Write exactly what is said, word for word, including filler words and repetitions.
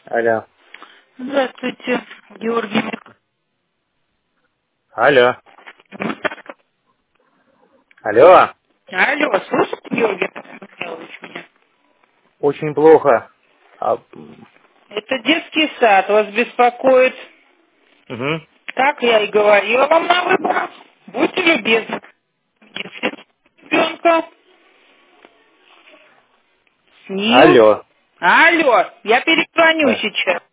Алло. Здравствуйте, Георгий. Алло. Алло. Алло, слушайте, Георгий Михайлович, меня? Очень плохо. А, Это детский сад вас беспокоит. угу. Как я и говорила вам на выборах. Будьте любезны. Детский сад ребенка. С ним. Алло. Алло, я перезвоню Да. сейчас.